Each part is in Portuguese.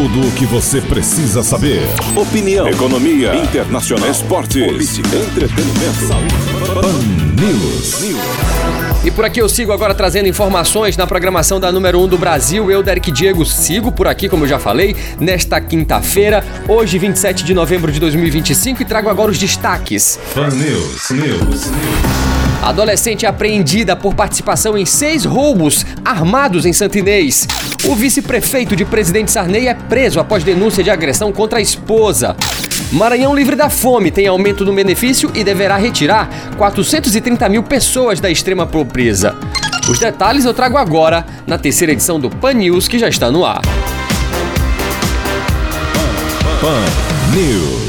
Tudo o que você precisa saber. Opinião, economia, internacional, esportes, política, entretenimento, saúde. Pan News. E por aqui eu sigo agora trazendo informações na programação da número 1 do Brasil. Eu, Derek Diego, sigo por aqui, como eu já falei, nesta quinta-feira, hoje 27 de novembro de 2025, e trago agora os destaques. Pan News. Adolescente apreendida por participação em 6 roubos armados em Santa Inês. O vice-prefeito de Presidente Sarney é preso após denúncia de agressão contra a esposa. Maranhão livre da fome tem aumento no benefício e deverá retirar 430 mil pessoas da extrema pobreza. Os detalhes eu trago agora na terceira edição do Pan News, que já está no ar. Pan News.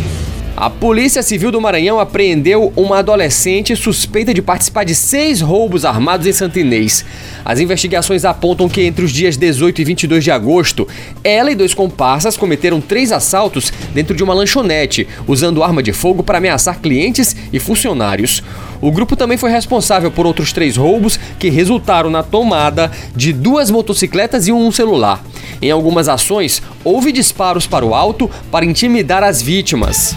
A Polícia Civil do Maranhão apreendeu uma adolescente suspeita de participar de 6 roubos armados em Santa Inês. As investigações apontam que entre os dias 18 e 22 de agosto, ela e 2 comparsas cometeram 3 assaltos dentro de uma lanchonete, usando arma de fogo para ameaçar clientes e funcionários. O grupo também foi responsável por outros 3 roubos que resultaram na tomada de 2 motocicletas e um celular. Em algumas ações, houve disparos para o alto para intimidar as vítimas.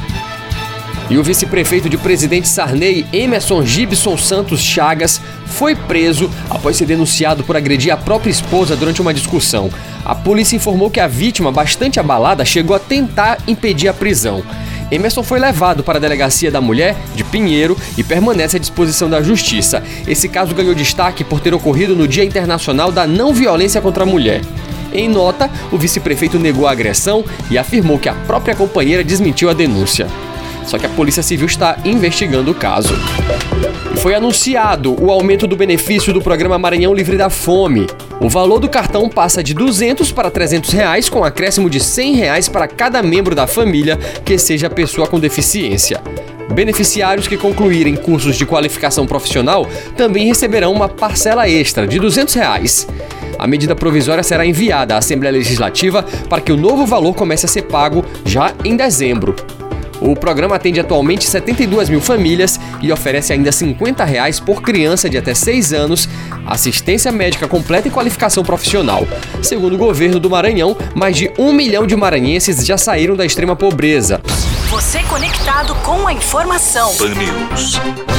E o vice-prefeito de Presidente Sarney, Emerson Gibson Santos Chagas, foi preso após ser denunciado por agredir a própria esposa durante uma discussão. A polícia informou que a vítima, bastante abalada, chegou a tentar impedir a prisão. Emerson foi levado para a Delegacia da Mulher de Pinheiro e permanece à disposição da Justiça. Esse caso ganhou destaque por ter ocorrido no Dia Internacional da Não Violência contra a Mulher. Em nota, o vice-prefeito negou a agressão e afirmou que a própria companheira desmentiu a denúncia. Só que a Polícia Civil está investigando o caso. Foi anunciado o aumento do benefício do programa Maranhão Livre da Fome. O valor do cartão passa de R$200 para R$300, com acréscimo de R$100 para cada membro da família que seja pessoa com deficiência. Beneficiários que concluírem cursos de qualificação profissional também receberão uma parcela extra de R$200. A medida provisória será enviada à Assembleia Legislativa para que o novo valor comece a ser pago já em dezembro. O programa atende atualmente 72 mil famílias e oferece ainda R$50 por criança de até 6 anos, assistência médica completa e qualificação profissional. Segundo o governo do Maranhão, mais de 1 milhão de maranhenses já saíram da extrema pobreza. Você conectado com a informação. Pan News.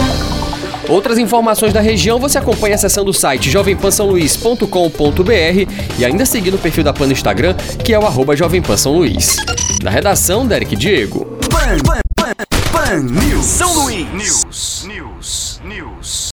Outras informações da região você acompanha acessando o site jovempansaoluís.com.br e ainda seguindo o perfil da Pan no Instagram, que é o @jovempansaoluís. Da redação, Derek Diego.